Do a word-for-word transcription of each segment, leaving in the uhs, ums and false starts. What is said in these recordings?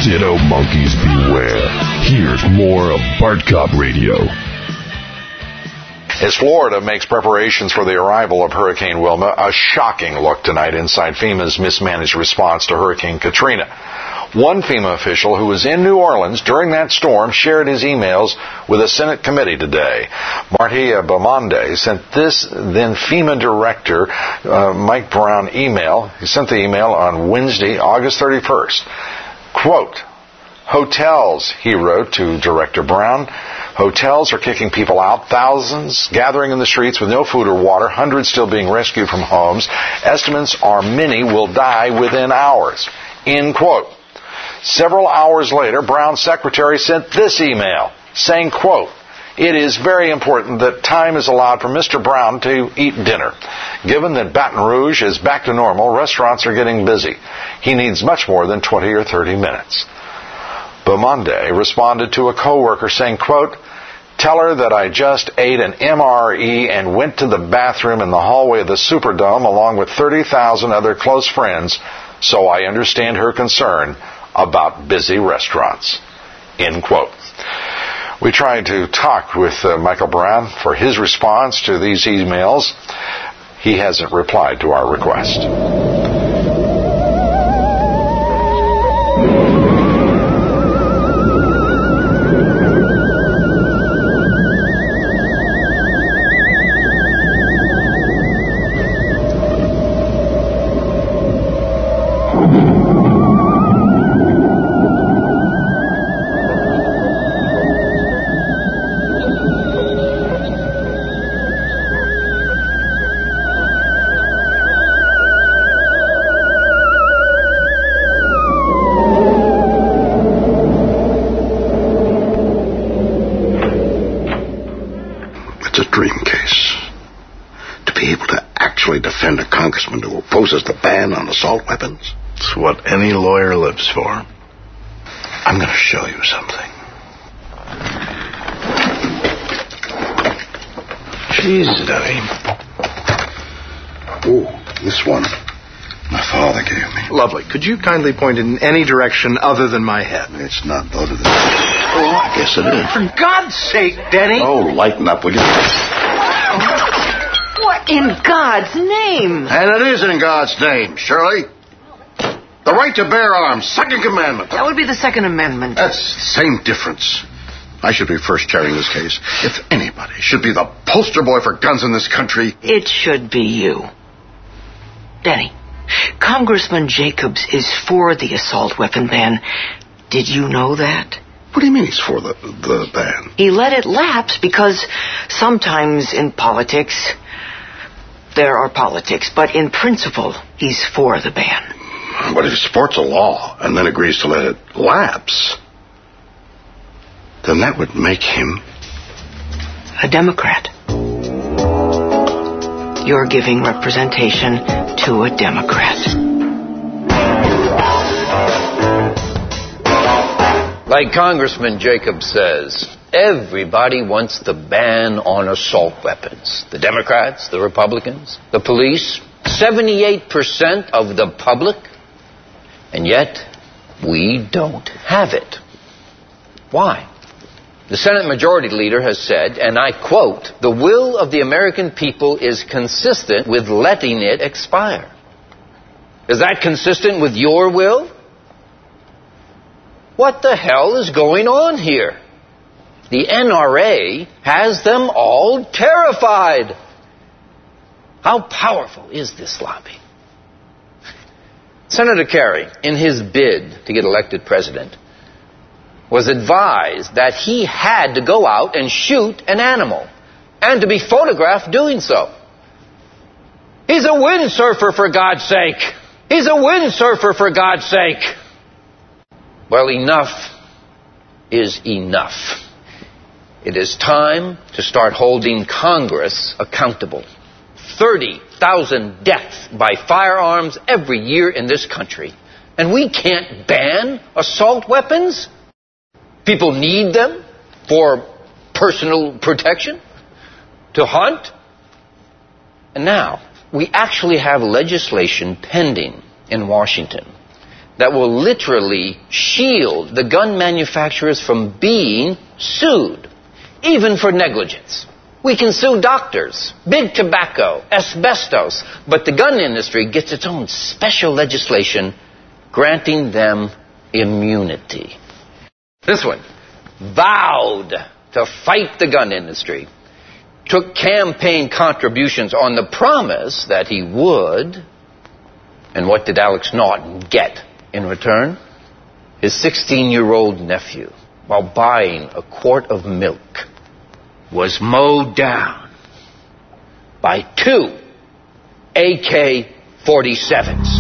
Ditto monkeys beware. Here's more of Bart Cop Radio. As Florida makes preparations for the arrival of Hurricane Wilma, a shocking look tonight inside FEMA's mismanaged response to Hurricane Katrina. One FEMA official who was in New Orleans during that storm shared his emails with a Senate committee today. Martia Beaumonde sent this then FEMA Director uh, Mike Brown email. He sent the email on Wednesday, August thirty-first. Quote, hotels, he wrote to Director Brown, hotels are kicking people out, thousands gathering in the streets with no food or water, hundreds still being rescued from homes. Estimates are many will die within hours. End quote. Several hours later, Brown's secretary sent this email saying, quote, it is very important that time is allowed for Mister Brown to eat dinner. Given that Baton Rouge is back to normal, restaurants are getting busy. He needs much more than twenty or thirty minutes. Beaumonde responded to a coworker saying, quote, tell her that I just ate an M R E and went to the bathroom in the hallway of the Superdome along with thirty thousand other close friends, so I understand her concern about busy restaurants. End quote. We tried to talk with uh, Michael Brown for his response to these emails. He hasn't replied to our request. Who opposes the ban on assault weapons? It's what any lawyer lives for. I'm going to show you something. Jeez, Daddy. Oh, this one my father gave me. Lovely. Could you kindly point in any direction other than my head? It's not voted. Oh, I guess it is. For God's sake, Denny. Oh, lighten up, will you? What in God's name? And it is in God's name, Shirley. The right to bear arms, Second Commandment. That would be the Second Amendment. That's the same difference. I should be first chairing this case. If anybody should be the poster boy for guns in this country... It should be you. Denny, Congressman Jacobs is for the assault weapon ban. Did you know that? What do you mean he's for the, the ban? He let it lapse because sometimes in politics... there are politics, but in principle, he's for the ban. But if he supports a law and then agrees to let it lapse, then that would make him... a Democrat. You're giving representation to a Democrat. Like Congressman Jacobs says, everybody wants the ban on assault weapons. The Democrats, the Republicans, the police, seventy-eight percent of the public, and yet we don't have it. Why? The Senate Majority Leader has said, and I quote, the will of the American people is consistent with letting it expire. Is that consistent with your will? What the hell is going on here? The N R A has them all terrified. How powerful is this lobby? Senator Kerry, in his bid to get elected president, was advised that he had to go out and shoot an animal and to be photographed doing so. He's a windsurfer, for God's sake. He's a windsurfer, for God's sake. Well, enough is enough. It is time to start holding Congress accountable. thirty thousand deaths by firearms every year in this country. And we can't ban assault weapons? People need them for personal protection, to hunt. And now, we actually have legislation pending in Washington that will literally shield the gun manufacturers from being sued, even for negligence. We can sue doctors, big tobacco, asbestos, but the gun industry gets its own special legislation granting them immunity. This one vowed to fight the gun industry, took campaign contributions on the promise that he would, and what did Alex Naughton get in return? His sixteen-year-old nephew, while buying a quart of milk, was mowed down by two A K forty-sevens.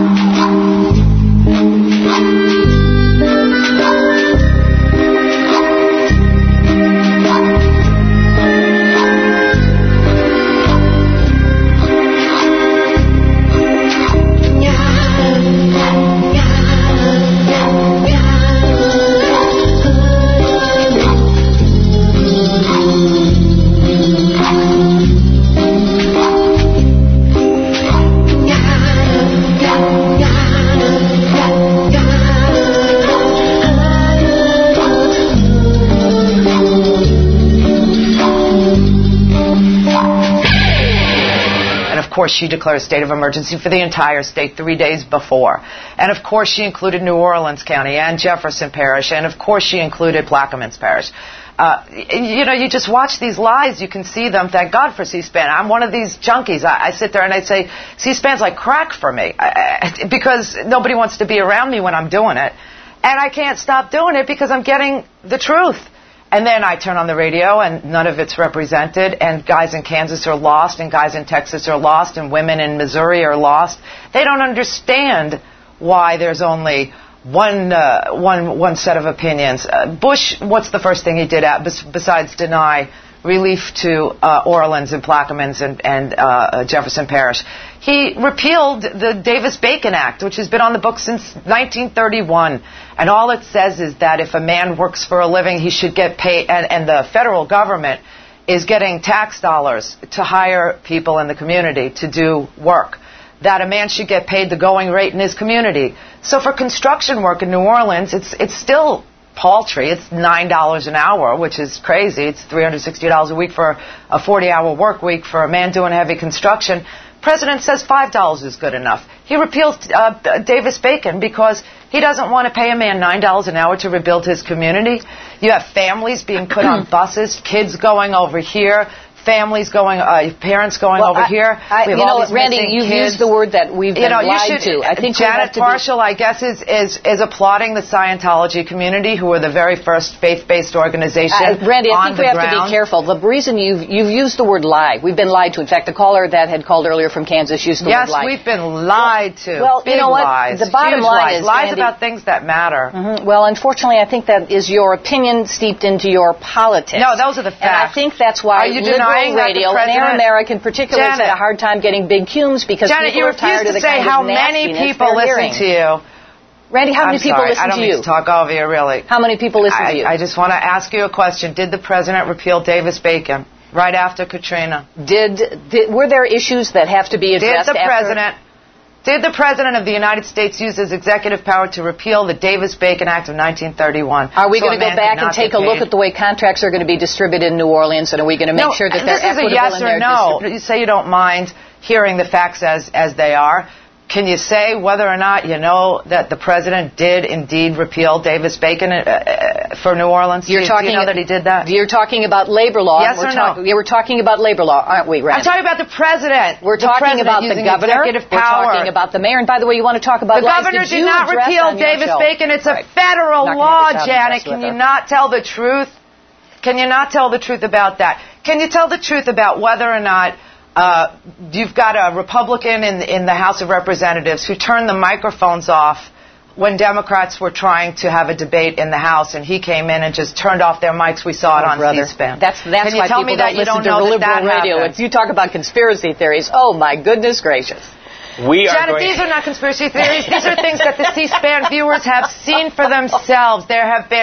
Of course, she declared a state of emergency for the entire state three days before. And of course, she included New Orleans County and Jefferson Parish. And of course, she included Plaquemines Parish. Uh, you know, you just watch these lies, you can see them. Thank God for C-SPAN. I'm one of these junkies. I, I sit there and I say, C-SPAN's like crack for me. I, I, because nobody wants to be around me when I'm doing it. And I can't stop doing it because I'm getting the truth. And then I turn on the radio, and none of it's represented, and guys in Kansas are lost, and guys in Texas are lost, and women in Missouri are lost. They don't understand why there's only one uh, one one set of opinions. Uh, Bush, what's the first thing he did at, besides deny relief to uh, Orleans and Plaquemines and, and uh, Jefferson Parish? He repealed the Davis-Bacon Act, which has been on the books since nineteen thirty-one. And all it says is that if a man works for a living, he should get paid, and, and the federal government is getting tax dollars to hire people in the community to do work, that a man should get paid the going rate in his community. So for construction work in New Orleans, it's it's still paltry. It's nine dollars an hour, which is crazy. It's three hundred sixty dollars a week for a forty-hour work week for a man doing heavy construction. President says five dollars is good enough. He repealed uh, Davis-Bacon because he doesn't want to pay a man nine dollars an hour to rebuild his community. You have families being put on buses, kids going over here, families going, uh, parents going well, over I, here. I, you know, Randy, you've kids. used the word that we've been you know, lied you should, to. I think Janet to Marshall, be... I guess, is, is is applauding the Scientology community, who were the very first faith-based organization. Uh, Randy, I think we have ground. to be careful. The reason you've you've used the word lie, we've been lied to. In fact, the caller that had called earlier from Kansas used the yes, word lie. Yes, we've been lied to. Well, Big you know what? Lies, the bottom huge line lies, is lies Randy, about things that matter. Mm-hmm. Well, unfortunately, I think that is your opinion steeped into your politics. No, those are the facts. And I think that's why Are you liberal denying radio that the and Air American particularly has had a hard time getting big cumes because Janet, people you are tired of the to say kind how of many people they're listen hearing. to you. Randy, how many I'm people sorry, listen I don't to mean you? to talk over you, really. How many people listen I, to you? I just want to ask you a question. Did the president repeal Davis-Bacon right after Katrina? Did, did were there issues that have to be addressed? Did the after? president? Did the President of the United States use his executive power to repeal the Davis-Bacon Act of nineteen thirty-one? Are we so going to go back and take a look at the way contracts are going to be distributed in New Orleans, and are we going to make no, sure that they're this is equitable a yes in or their no. distrib- You say you don't mind hearing the facts as, as they are. Can you say whether or not you know that the President did indeed repeal Davis-Bacon uh, uh, for New Orleans? You're do, talking, do you know that he did that? You're talking about labor law. Yes we're or talk- no? Yeah, we're talking about labor law, aren't we, Randy? I'm talking about the President. We're the talking president about the using governor. Executive We're power. talking about the mayor. And by the way, you want to talk about the lies. governor did, did you not repeal Davis-Bacon. It's right. a federal not law, have Janet. Can you not tell the truth? Can you not tell the truth about that? Can you tell the truth about whether or not uh, you've got a Republican in, in the House of Representatives who turned the microphones off when Democrats were trying to have a debate in the House, and he came in and just turned off their mics? We saw it oh, on brother. C-SPAN. That's, that's Can you why tell people me that don't you listen don't to know liberal that that radio. happened? If you talk about conspiracy theories, oh, my goodness gracious. We are Janet, going... these are not conspiracy theories. These are things that the C-SPAN viewers have seen for themselves. There have been...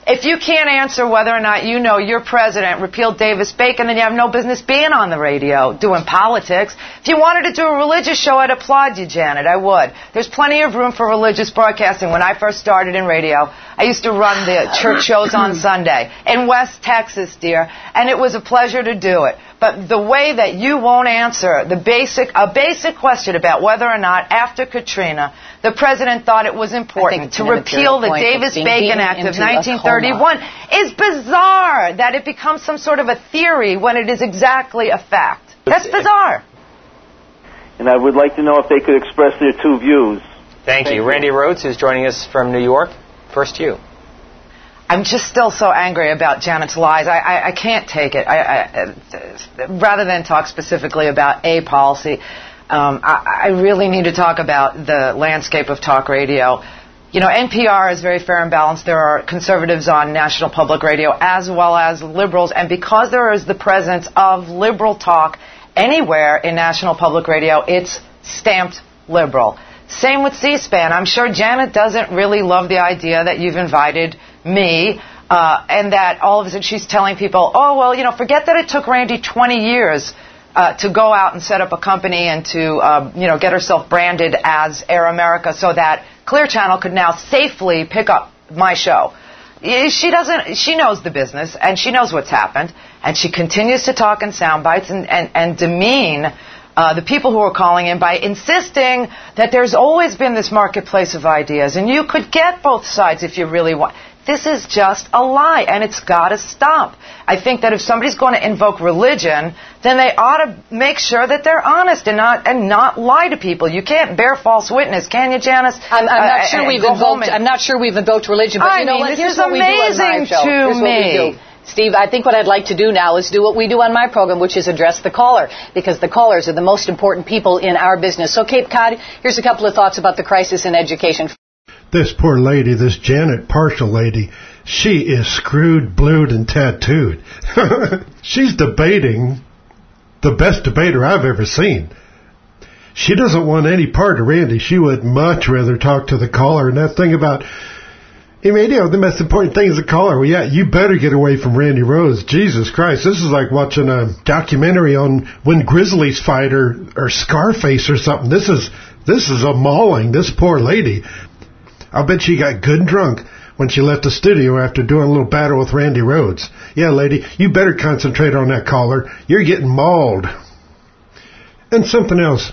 If you can't answer whether or not you know your president repealed Davis-Bacon, then you have no business being on the radio doing politics. If you wanted to do a religious show, I'd applaud you, Janet. I would. There's plenty of room for religious broadcasting. When I first started in radio, I used to run the church shows on Sunday in West Texas, dear, and it was a pleasure to do it. But the way that you won't answer the basic, a basic question about whether or not after Katrina, the president thought it was important to repeal the Davis-Bacon Act of nineteen thirty-one is bizarre that it becomes some sort of a theory when it is exactly a fact. That's bizarre. And I would like to know if they could express their two views. Thank, Thank you. you. Randy Rhodes is joining us from New York. First you. I'm just still so angry about Janet's lies. I, I, I can't take it. I, I, rather than talk specifically about a policy, um, I, I really need to talk about the landscape of talk radio. You know, N P R is very fair and balanced. There are conservatives on National Public Radio as well as liberals. And because there is the presence of liberal talk anywhere in National Public Radio, it's stamped liberal. Same with C-SPAN. I'm sure Janet doesn't really love the idea that you've invited me, uh, and that all of a sudden she's telling people, oh, well, you know, forget that it took Randy twenty years uh, to go out and set up a company and to, uh, you know, get herself branded as Air America so that Clear Channel could now safely pick up my show. She doesn't, she knows the business, and she knows what's happened, and she continues to talk in sound bites and, and, and demean Uh, the people who are calling in by insisting that there's always been this marketplace of ideas and you could get both sides if you really want. This is just a lie, and it's got to stop. I think that if somebody's going to invoke religion, then they ought to make sure that they're honest and not and not lie to people. You can't bear false witness, can you, Janice? I'm, I'm not uh, sure we've invoked. I'm not sure we've invoked religion, but I you know mean, what? This Here's is what we do on my amazing show. to Here's what me. we do. Steve, I think what I'd like to do now is do what we do on my program, which is address the caller, because the callers are the most important people in our business. So, Cape Cod, here's a couple of thoughts about the crisis in education. This poor lady, this Janet Parshall lady, she is screwed, blued, and tattooed. She's debating the best debater I've ever seen. She doesn't want any part of Randy. She would much rather talk to the caller. And that thing about... I mean, you know, the most important thing is the caller. Well, yeah, you better get away from Randy Rhodes. Jesus Christ, this is like watching a documentary on when Grizzlies fight or, or Scarface or something. This is this is a mauling, this poor lady. I'll bet she got good and drunk when she left the studio after doing a little battle with Randy Rhodes. Yeah, lady, you better concentrate on that caller. You're getting mauled. And something else.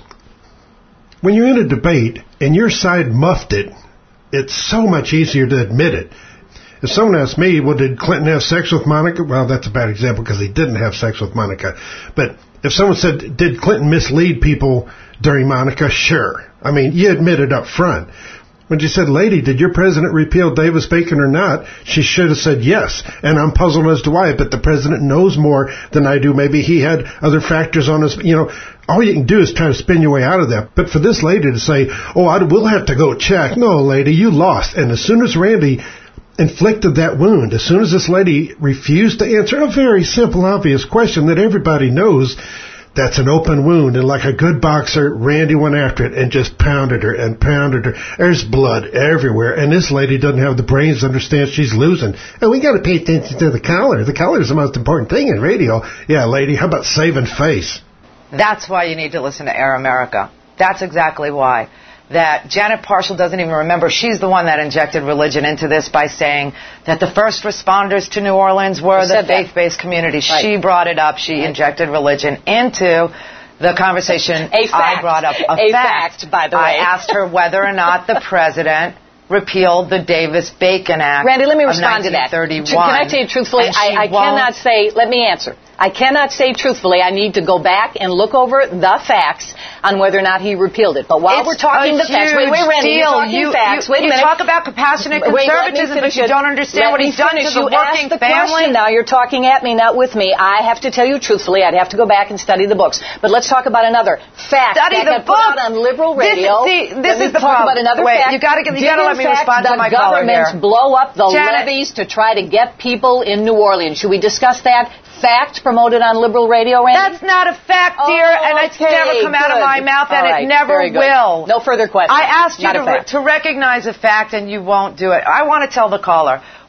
When you're in a debate and your side muffed it, it's so much easier to admit it. If someone asked me, well, did Clinton have sex with Monica? Well, that's a bad example because he didn't have sex with Monica. But if someone said, did Clinton mislead people during Monica? Sure. I mean, you admit it up front. When she said, lady, did your president repeal Davis-Bacon or not? She should have said yes. And I'm puzzled as to why, but the president knows more than I do. Maybe he had other factors on his, you know, all you can do is try to spin your way out of that. But for this lady to say, oh, I will have to go check. No, lady, you lost. And as soon as Randy inflicted that wound, as soon as this lady refused to answer a very simple, obvious question that everybody knows, that's an open wound, and like a good boxer, Randy went after it and just pounded her and pounded her. There's blood everywhere, and this lady doesn't have the brains to understand she's losing. And we got to pay attention to the caller. The caller is the most important thing in radio. Yeah, lady, how about saving face? That's why you need to listen to Air America. That's exactly why. That Janet Parshall doesn't even remember. She's the one that injected religion into this by saying that the first responders to New Orleans were the faith-based community. Right. She brought it up. She right. injected religion into the conversation. A fact. I brought up a, a fact. fact, by the way. I asked her whether or not the president repealed the Davis-Bacon Act. Randy, let me respond to that. Can I tell you truthfully? I, I cannot say, let me answer. I cannot say truthfully. I need to go back and look over the facts on whether or not he repealed it. But while it's we're talking the facts, wait, wait, Randy, you're talking you, facts. You, wait a you minute. talk about compassionate conservatism, wait, but you don't understand what he's done to the you working the family. Question. Now you're talking at me, not with me. I have to tell you truthfully. I'd have to go back and study the books. But let's talk about another fact study that the got put out on liberal radio. This, see, this let is the talk problem. about another wait, fact. you got to you got to let me fact, respond to my caller here. The government blow up the Janet. levees to try to get people in New Orleans. Should we discuss that? Fact promoted on liberal radio, Randy? That's not a fact, dear, oh, and it's okay, never come good. out of my mouth, and right, it never will. No further questions. I asked you not to, re- to recognize a fact, and you won't do it. I want to tell the caller,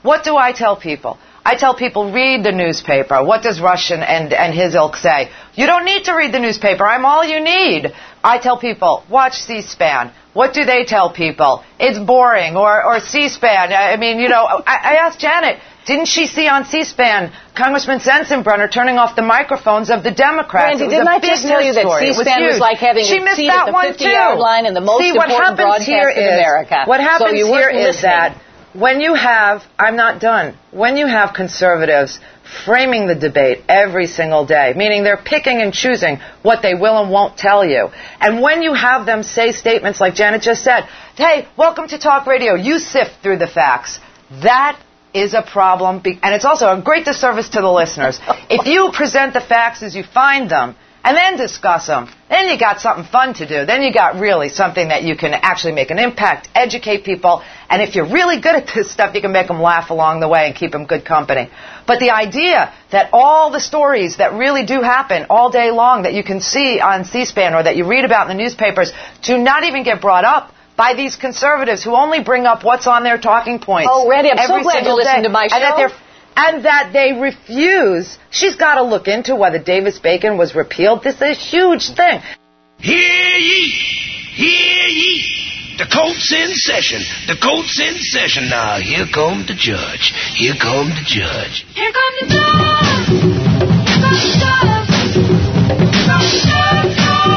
what do I tell people? I tell people, read the newspaper. What does Russian and, and his ilk say? You don't need to read the newspaper. I'm all you need. I tell people, watch C-SPAN. What do they tell people? It's boring. Or, or C-SPAN. I mean, you know, I, I asked Janet, didn't she see on C-SPAN Congressman Sensenbrenner turning off the microphones of the Democrats? Randy, didn't I just tell you that C-SPAN was, was like having she a seat at the fifty-yard line in the most see, important broadcast in America? What happens so you here is listening. that when you have, I'm not done, when you have conservatives framing the debate every single day, meaning they're picking and choosing what they will and won't tell you, and when you have them say statements like Janet just said, hey, welcome to talk radio, you sift through the facts, that is a problem, and it's also a great disservice to the listeners. If you present the facts as you find them, and then discuss them, then you got something fun to do. Then you got really something that you can actually make an impact, educate people, and if you're really good at this stuff, you can make them laugh along the way and keep them good company. But the idea that all the stories that really do happen all day long that you can see on C-SPAN or that you read about in the newspapers do not even get brought up by these conservatives who only bring up what's on their talking points. Oh, Randy, I'm so glad you listened day. to my show. And that they're And that they refuse. She's got to look into whether Davis-Bacon was repealed. This is a huge thing. Hear ye! Hear ye! The court's in session. The court's in session. Now, here come the judge. Here come the judge. Here come the judge! Here comes the judge! Here comes the judge!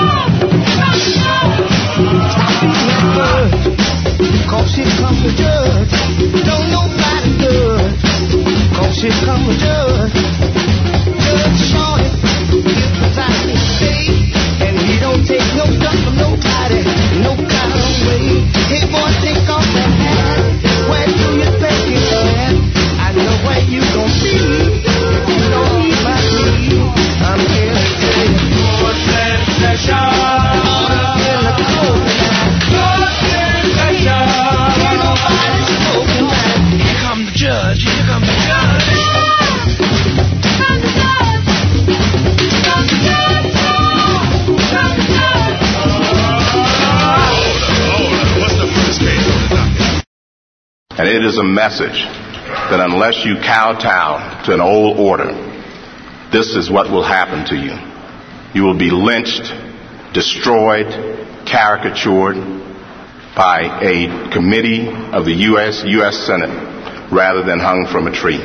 Cause here comes the judge. Don't nobody judge. Cause here comes the judge. Judge Shorty, he's presiding today. And he don't take no stuff from nobody, no kind of way. Hey boy, take off that hat. Where do you think you're at? I know where you gon' be. If you don't eat my tea, I'm here to tell you. Court's in session. Order in the court. Court's in session. Ain't nobody spoken back. Here come the judge. Here come the judge. And it is a message that unless you kowtow to an old order, this is what will happen to you. You will be lynched, destroyed, caricatured by a committee of the U S U S Senate rather than hung from a tree.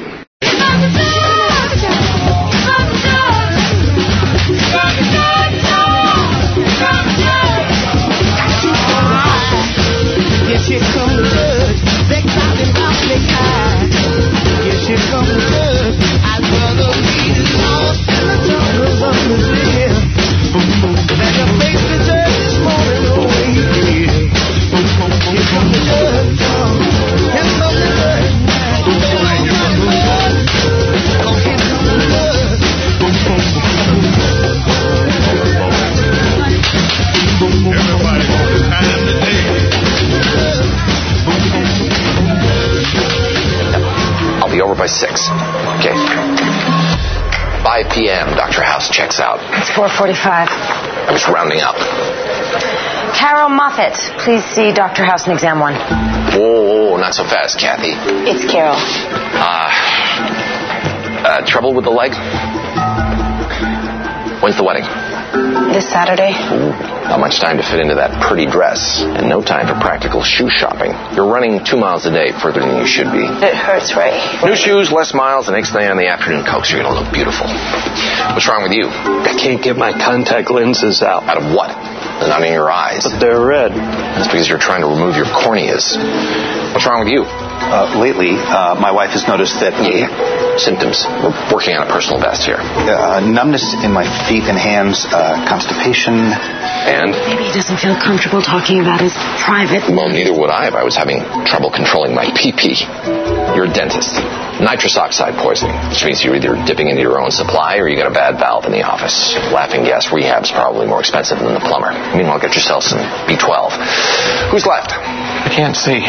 Yes, here comes the judge. They talking about me high. Yes, here comes the judge. I'd rather be lost in the jungles of Brazil than to face the judge this morning. Oh, yeah. Here comes the judge. Here comes the judge. Don't nobody judge. Oh, here comes the judge. Everybody wants the time today. I'll be over by six. Okay. five p.m. Doctor House checks out. It's four forty-five. I was rounding up. Carol Moffat, please see Doctor House in exam one. Whoa, not so fast, Kathy. It's Carol. Uh, uh, trouble with the leg? When's the wedding? This Saturday. Ooh, not much time to fit into that pretty dress, and no time for practical shoe shopping. You're running two miles a day further than you should be. It hurts, Ray. New shoes, less miles, the next thing on the afternoon Cokes, you're going to look beautiful. What's wrong with you? I can't get my contact lenses out. Out of what? They're not in your eyes. But they're red. That's because you're trying to remove your corneas. What's wrong with you? Uh, lately, uh, my wife has noticed that... Yeah, symptoms. We're working on a personal best here. Uh, numbness in my feet and hands, uh, constipation... And? Maybe he doesn't feel comfortable talking about his private... Well, neither would I if I was having trouble controlling my pee-pee. You're a dentist. Nitrous oxide poisoning, which means you're either dipping into your own supply or you got a bad valve in the office. Laughing gas rehab's probably more expensive than the plumber. Meanwhile, get yourself some B twelve. Who's left? I can't see.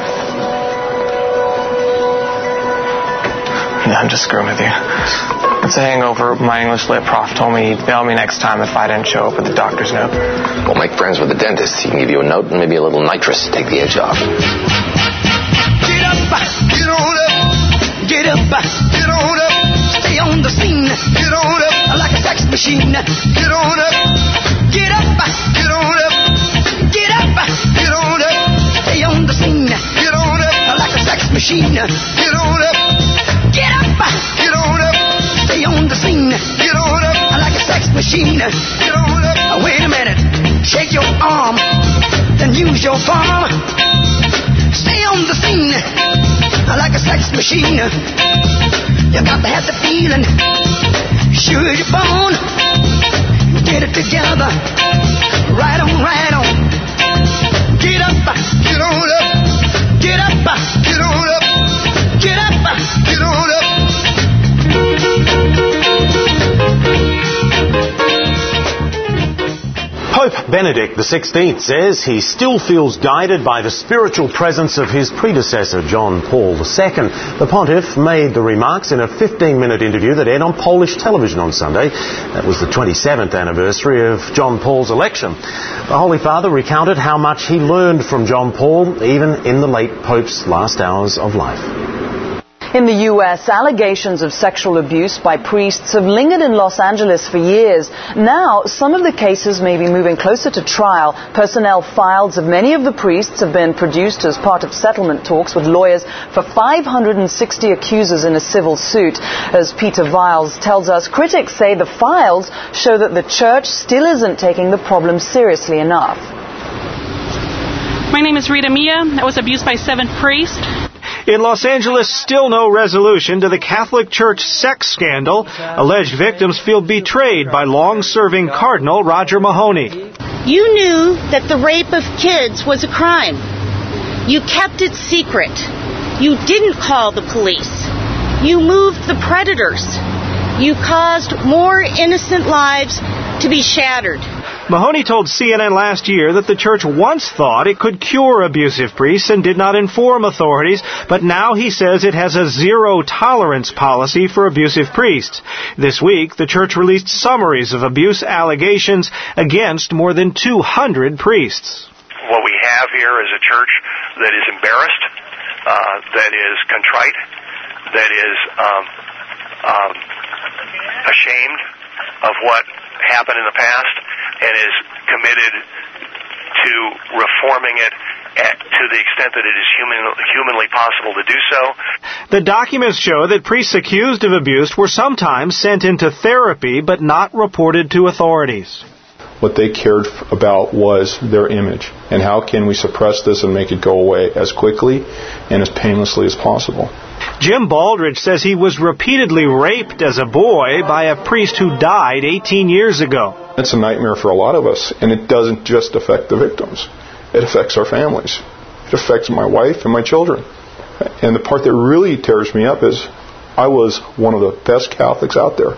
No, I'm just screwing with you. It's a hangover. My English lit prof told me he'd bail me next time if I didn't show up with the doctor's note. Well, make friends with the dentist. He can give you a note and maybe a little nitrous to take the edge off. Get up, get on up. get on up, stay on the scene, get on up like a sex machine, get on up, get up, get on up, get up, get on up, stay on the scene, get on up like a sex machine, get on up, get up, get on up, stay on the scene, get on up like a sex machine, get on up. Wait a minute, shake your arm, then use your palm. Stay on the scene like a sex machine. You got to have the feeling, sure as you're born. Get it together, right on, right on. Get up, get on up, get up, get on up, get up, get on up. Pope Benedict the sixteenth says he still feels guided by the spiritual presence of his predecessor, John Paul the second. The pontiff made the remarks in a fifteen-minute interview that aired on Polish television on Sunday. That was the twenty-seventh anniversary of John Paul's election. The Holy Father recounted how much he learned from John Paul, even in the late Pope's last hours of life. In the U S, allegations of sexual abuse by priests have lingered in Los Angeles for years. Now, some of the cases may be moving closer to trial. Personnel files of many of the priests have been produced as part of settlement talks with lawyers for five hundred sixty accusers in a civil suit. As Peter Viles tells us, critics say the files show that the church still isn't taking the problem seriously enough. My name is Rita Mia. I was abused by seven priests. In Los Angeles, still no resolution to the Catholic Church sex scandal. Alleged victims feel betrayed by long-serving Cardinal Roger Mahony. You knew that the rape of kids was a crime. You kept it secret. You didn't call the police. You moved the predators. You caused more innocent lives to be shattered. Mahony told C N N last year that the church once thought it could cure abusive priests and did not inform authorities, but now he says it has a zero-tolerance policy for abusive priests. This week, the church released summaries of abuse allegations against more than two hundred priests. What we have here is a church that is embarrassed, uh, that is contrite, that is um, um, ashamed of what happened in the past, and is committed to reforming it at, to the extent that it is human, humanly possible to do so. The documents show that priests accused of abuse were sometimes sent into therapy but not reported to authorities. What they cared about was their image, and how can we suppress this and make it go away as quickly and as painlessly as possible. Jim Baldridge says he was repeatedly raped as a boy by a priest who died eighteen years ago. It's a nightmare for a lot of us, and it doesn't just affect the victims. It affects our families. It affects my wife and my children. And the part that really tears me up is I was one of the best Catholics out there.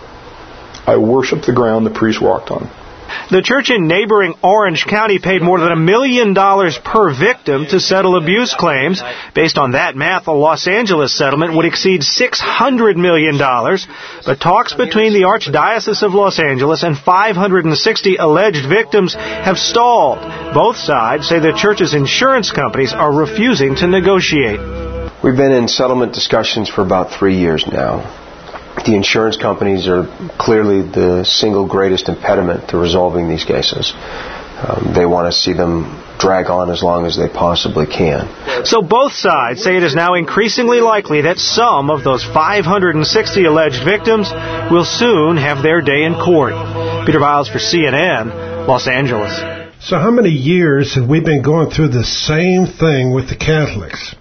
I worshiped the ground the priest walked on. The church in neighboring Orange County paid more than a million dollars per victim to settle abuse claims. Based on that math, a Los Angeles settlement would exceed six hundred million dollars. But talks between the Archdiocese of Los Angeles and five hundred sixty alleged victims have stalled. Both sides say the church's insurance companies are refusing to negotiate. We've been in settlement discussions for about three years now. The insurance companies are clearly the single greatest impediment to resolving these cases. Um, they want to see them drag on as long as they possibly can. So both sides say it is now increasingly likely that some of those five hundred sixty alleged victims will soon have their day in court. Peter Viles for C N N, Los Angeles. So how many years have we been going through the same thing with the Catholics?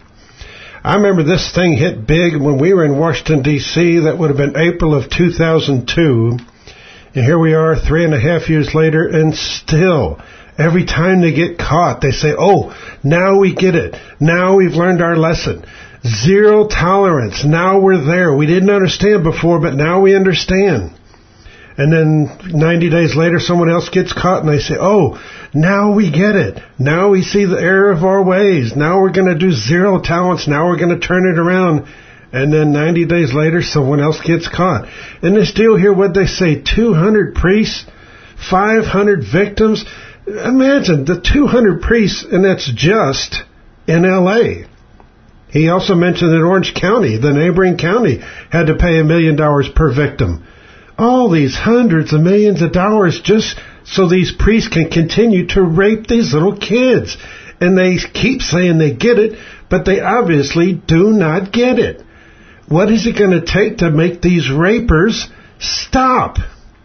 I remember this thing hit big when we were in Washington, D C That would have been April of two thousand two. And here we are three and a half years later, and still, every time they get caught, they say, oh, now we get it. Now we've learned our lesson. Zero tolerance. Now we're there. We didn't understand before, but now we understand. And then ninety days later, someone else gets caught, and they say, oh, now we get it. Now we see the error of our ways. Now we're going to do zero tolerance. Now we're going to turn it around. And then ninety days later, someone else gets caught. And this deal here, what'd they say, two hundred priests, five hundred victims? Imagine the two hundred priests, and that's just in L A He also mentioned that Orange County, the neighboring county, had to pay a million dollars per victim. All these hundreds of millions of dollars just so these priests can continue to rape these little kids. And they keep saying they get it, but they obviously do not get it. What is it going to take to make these rapers stop?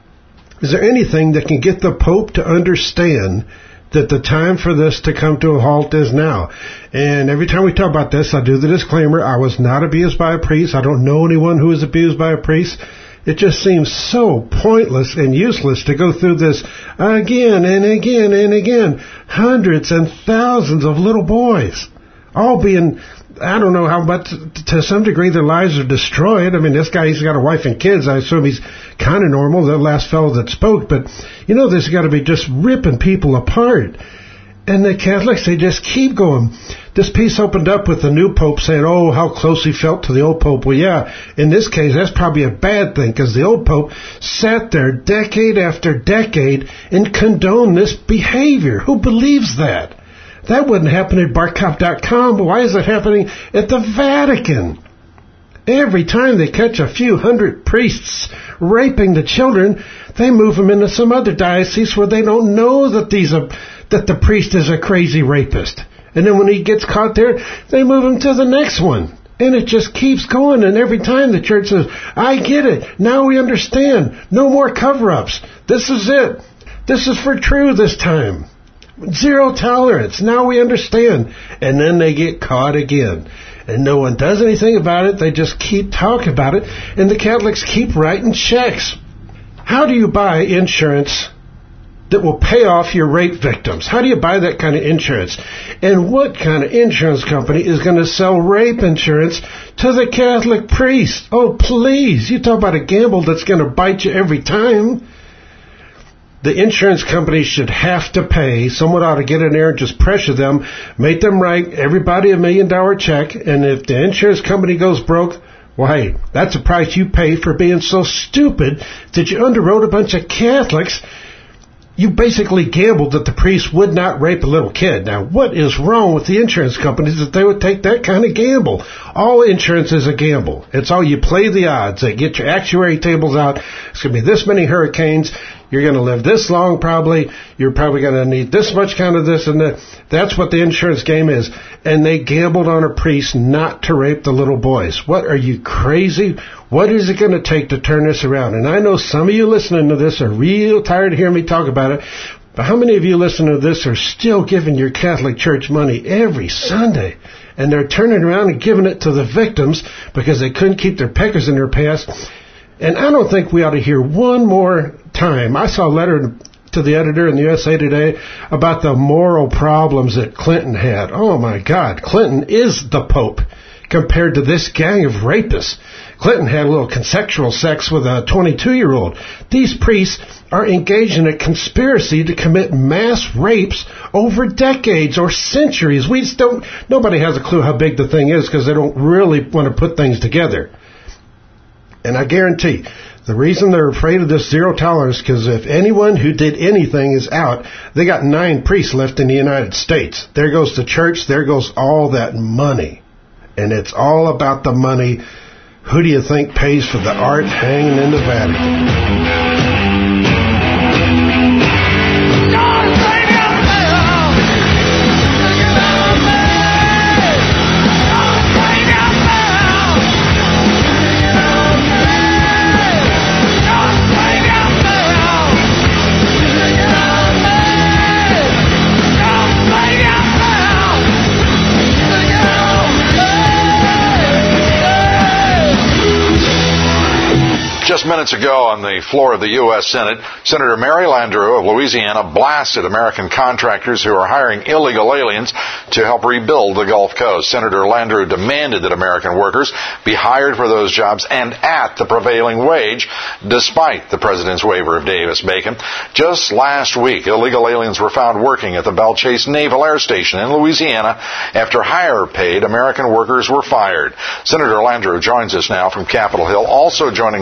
Is there anything that can get the Pope to understand that the time for this to come to a halt is now? And every time we talk about this, I do the disclaimer, I was not abused by a priest. I don't know anyone who was abused by a priest. It just seems so pointless and useless to go through this again and again and again. Hundreds and thousands of little boys all being, I don't know how, but to some degree their lives are destroyed. I mean, this guy, he's got a wife and kids. I assume he's kind of normal, the last fellow that spoke. But, you know, there's got to be just ripping people apart. And the Catholics, they just keep going. This piece opened up with the new Pope saying, oh, how close he felt to the old Pope. Well, yeah, in this case, that's probably a bad thing, because the old Pope sat there decade after decade and condoned this behavior. Who believes that? That wouldn't happen at Barcop dot com, but why is it happening at the Vatican? Every time they catch a few hundred priests raping the children, they move them into some other diocese where they don't know that these are, that the priest is a crazy rapist. And then when he gets caught there, they move him to the next one. And it just keeps going. And every time the church says, I get it. Now we understand. No more cover-ups. This is it. This is for true this time. Zero tolerance. Now we understand. And then they get caught again. And no one does anything about it. They just keep talking about it. And the Catholics keep writing checks. How do you buy insurance that will pay off your rape victims? How do you buy that kind of insurance? And what kind of insurance company is going to sell rape insurance to the Catholic priest? Oh, please. You talk about a gamble that's going to bite you every time. The insurance company should have to pay. Someone ought to get in there and just pressure them, make them write everybody a million dollar check, and if the insurance company goes broke, well, hey, that's the price you pay for being so stupid that you underwrote a bunch of Catholics. You basically gambled that the priest would not rape a little kid. Now, what is wrong with the insurance companies that they would take that kind of gamble? All insurance is a gamble. It's all you play the odds. They get your actuary tables out. It's going to be this many hurricanes. You're going to live this long probably. You're probably going to need this much kind of this and that. That's what the insurance game is. And they gambled on a priest not to rape the little boys. What, are you crazy? What is it going to take to turn this around? And I know some of you listening to this are real tired of hearing me talk about it. But how many of you listening to this are still giving your Catholic Church money every Sunday? And they're turning around and giving it to the victims because they couldn't keep their peckers in their pants. And I don't think we ought to hear one more time. I saw a letter to the editor in the U S A Today about the moral problems that Clinton had. Oh, my God. Clinton is the Pope compared to this gang of rapists. Clinton had a little consensual sex with a twenty-two-year-old. These priests are engaged in a conspiracy to commit mass rapes over decades or centuries. We just don't, nobody has a clue how big the thing is because they don't really want to put things together. And I guarantee, the reason they're afraid of this zero tolerance is because if anyone who did anything is out, they got nine priests left in the United States. There goes the church. There goes all that money. And it's all about the money. Who do you think pays for the art hanging in the Vatican? Just minutes ago on the floor of the U S Senate, Senator Mary Landrieu of Louisiana blasted American contractors who are hiring illegal aliens to help rebuild the Gulf Coast. Senator Landrieu demanded that American workers be hired for those jobs and at the prevailing wage, despite the president's waiver of Davis-Bacon. Just last week, illegal aliens were found working at the Belle Chase Naval Air Station in Louisiana after higher-paid American workers were fired. Senator Landrieu joins us now from Capitol Hill. Also joining us again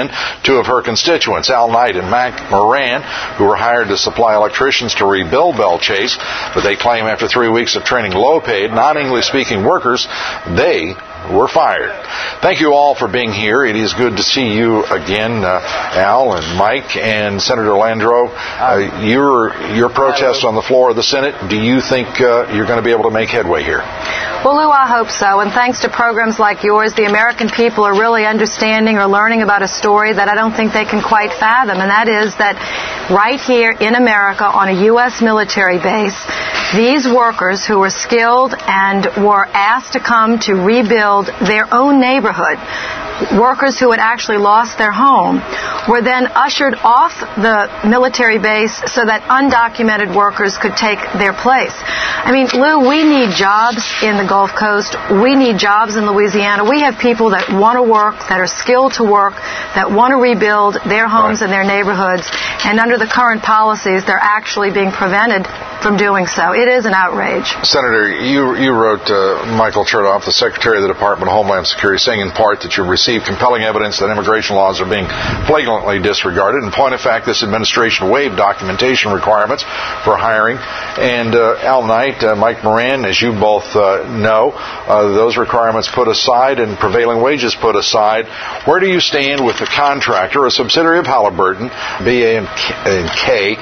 in two of her constituents, Al Knight and Mac Moran, who were hired to supply electricians to rebuild Belle Chase, but they claim after three weeks of training low-paid, non-English speaking workers, they were fired. Thank you all for being here. It is good to see you again, uh, Al and Mike and Senator Landrieu. Uh, your your protest on the floor of the Senate, do you think uh, you're going to be able to make headway here? Well, Lou, I hope so. And thanks to programs like yours, the American people are really understanding or learning about a story that I don't think they can quite fathom. And that is that right here in America on a U S military base, these workers who were skilled and were asked to come to rebuild their own neighborhood, workers who had actually lost their home, were then ushered off the military base so that undocumented workers could take their place. I mean, Lou, we need jobs in the Gulf Coast. We need jobs in Louisiana. We have people that want to work, that are skilled to work, that want to rebuild their homes right. and their neighborhoods. And under the current policies, they're actually being prevented from doing so. It is an outrage. Senator, you you wrote uh, Michael Chertoff, the Secretary of the Department of Homeland Security, saying in part that you received compelling evidence that immigration laws are being flagrantly disregarded. In point of fact, this administration waived documentation requirements for hiring. And uh, Al Knight, uh, Mike Moran, as you both uh, know, uh, those requirements put aside and prevailing wages put aside. Where do you stand with the contractor, a subsidiary of Halliburton, B A and K,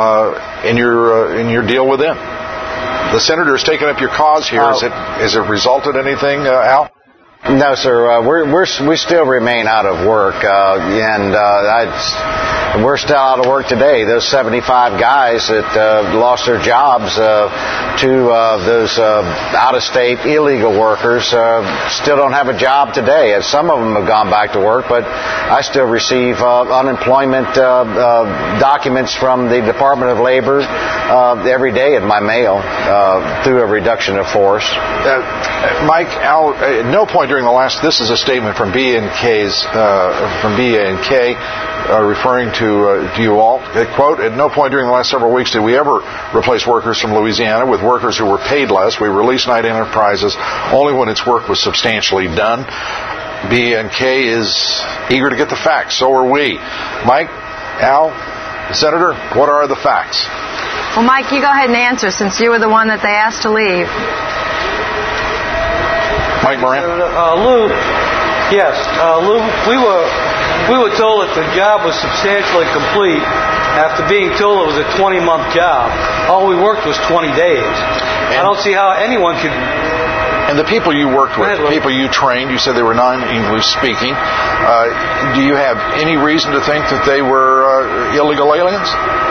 uh, in your uh, in your deal with them? The senator has taken up your cause here. Has it has it resulted in anything, uh, Al? No, sir. Uh, we're, we're, we still remain out of work, uh, and uh, I, we're still out of work today. Those seventy-five guys that uh, lost their jobs uh, to uh, those uh, out-of-state illegal workers uh, still don't have a job today. And some of them have gone back to work, but I still receive uh, unemployment uh, uh, documents from the Department of Labor uh, every day in my mail uh, through a reduction of force. Uh, Mike, Al, at no point during the last, this is a statement from B and K's, uh, from B and K, uh, referring to, uh, to you all. Uh, quote, at no point during the last several weeks did we ever replace workers from Louisiana with workers who were paid less. We released Knight Enterprises only when its work was substantially done. B and K is eager to get the facts. So are we. Mike, Al, Senator, what are the facts? Well, Mike, you go ahead and answer since you were the one that they asked to leave. Mike Moran? Uh, Lou, yes. Uh, Lou, we were we were told that the job was substantially complete after being told it was a twenty-month job. All we worked was twenty days. And I don't see how anyone could... And the people you worked with, the people you trained, you said they were non-English speaking. Uh, do you have any reason to think that they were uh, illegal aliens?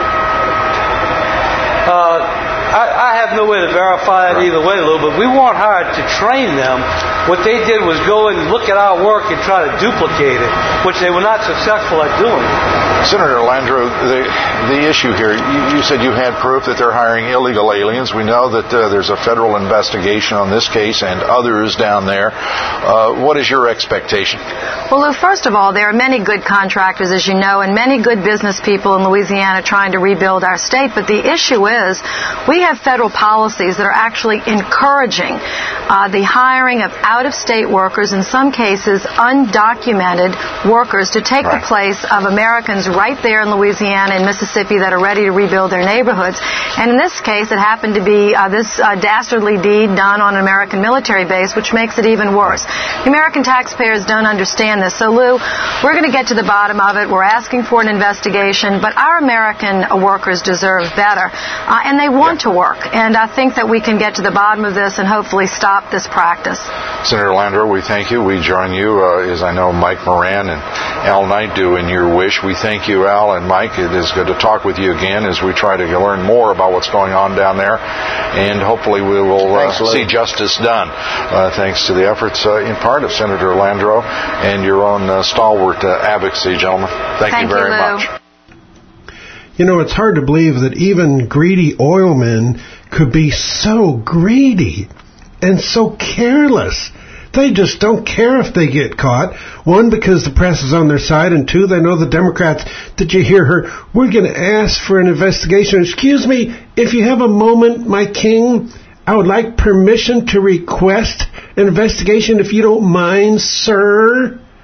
Uh... I, I have no way to verify it either way, Lou, but we weren't hired to train them. What they did was go and look at our work and try to duplicate it, which they were not successful at doing. Senator Landrieu, the, the issue here, you, you said you had proof that they're hiring illegal aliens. We know that uh, there's a federal investigation on this case and others down there. Uh, what is your expectation? Well, Lou, first of all, there are many good contractors, as you know, and many good business people in Louisiana trying to rebuild our state. But the issue is we have federal policies that are actually encouraging uh, the hiring of out-of-state workers, in some cases undocumented workers, to take right. the place of Americans right there in Louisiana and Mississippi that are ready to rebuild their neighborhoods. And in this case, it happened to be uh, this uh, dastardly deed done on an American military base, which makes it even worse. The American taxpayers don't understand this. So, Lou, we're going to get to the bottom of it. We're asking for an investigation, but our American workers deserve better, uh, and they want yeah. to work. And I think that we can get to the bottom of this and hopefully stop this practice. Senator Landrieu, we thank you. We join you, uh, as I know Mike Moran and Al Knight do, in your wish. We thank you, Al and Mike. It is good to talk with you again as we try to learn more about what's going on down there. And hopefully we will uh, thanks, see justice done, uh, thanks to the efforts, uh, in part, of Senator Landrieu and your own uh, stalwart uh, advocacy, gentlemen. Thank, thank you very you, much. You know, it's hard to believe that even greedy oil men could be so greedy and so careless. They just don't care if they get caught. One, because the press is on their side, and two, they know the Democrats. Did you hear her? We're going to ask for an investigation. Excuse me, if you have a moment, my king, I would like permission to request an investigation, if you don't mind, sir.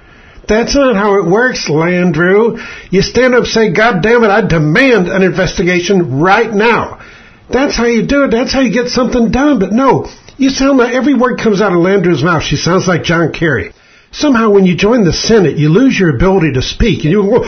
That's not how it works, Landrew. You stand up and say, God damn it, I demand an investigation right now. That's how you do it. That's how you get something done. But no, you sound like every word comes out of Landrew's mouth. She sounds like John Kerry. Somehow when you join the Senate, you lose your ability to speak. And you go,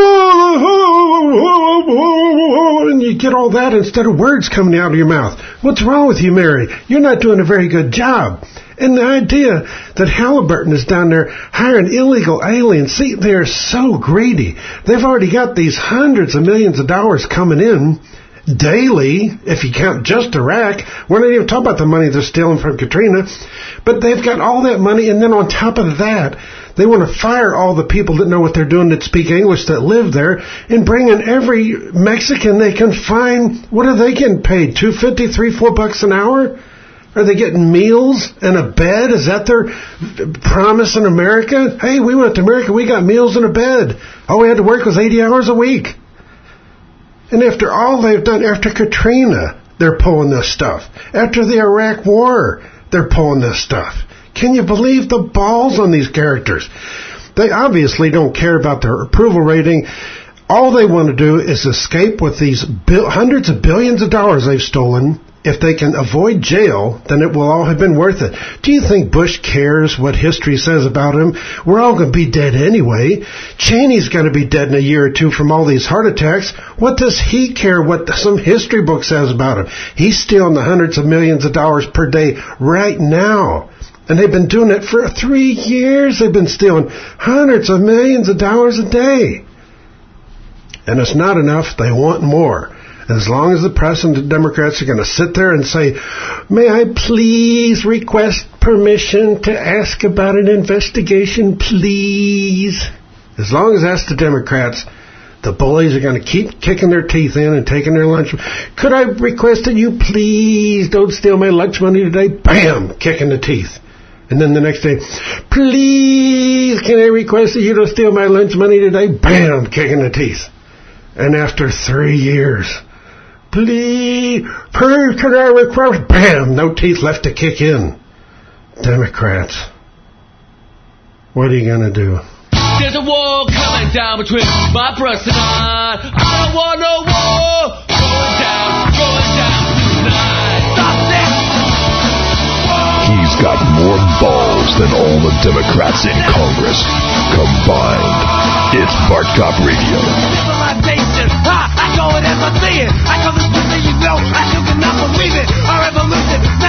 and you get all that instead of words coming out of your mouth. What's wrong with you, Mary? You're not doing a very good job. And the idea that Halliburton is down there hiring illegal aliens, see, they're so greedy. They've already got these hundreds of millions of dollars coming in daily, if you count just Iraq. We're not even talking about the money they're stealing from Katrina. But they've got all that money, and then on top of that, they want to fire all the people that know what they're doing, that speak English, that live there, and bring in every Mexican they can find. What are they getting paid? Two fifty, three, four bucks an hour? Are they getting meals and a bed? Is that their promise in America? Hey, we went to America, we got meals and a bed. All we had to work was eighty hours a week. And after all they've done, after Katrina, they're pulling this stuff. After the Iraq War, they're pulling this stuff. Can you believe the balls on these characters? They obviously don't care about their approval rating. All they want to do is escape with these bil- hundreds of billions of dollars they've stolen. If they can avoid jail, then it will all have been worth it. Do you think Bush cares what history says about him? We're all going to be dead anyway. Cheney's going to be dead in a year or two from all these heart attacks. What does he care what some history book says about him? He's stealing the hundreds of millions of dollars per day right now. And they've been doing it for three years. They've been stealing hundreds of millions of dollars a day. And it's not enough. They want more. As long as the press and the Democrats are going to sit there and say, may I please request permission to ask about an investigation, please? As long as that's the Democrats, the bullies are going to keep kicking their teeth in and taking their lunch. Could I request that you please don't steal my lunch money today? Bam! Kicking the teeth. And then the next day, please, can I request that you don't steal my lunch money today? Bam! Kicking the teeth. And after three years, please, please, can I request? Bam! No teeth left to kick in. Democrats. What are you going to do? There's a war coming down between my breast and I. I don't want no war. Going down, going down tonight. Stop this! He's got more balls than all the Democrats in Congress combined. It's Bart Cop Radio. I go it as I see it. I call this pussy, you know. I still cannot believe it. Our revolution.